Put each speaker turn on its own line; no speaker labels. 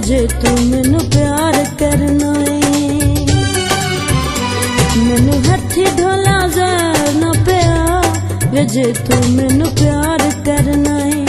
जे तू मैनू प्यार करना है। मैनू हथी ढोला जहर ना पिया वे जे तू मैनू प्यार करना है।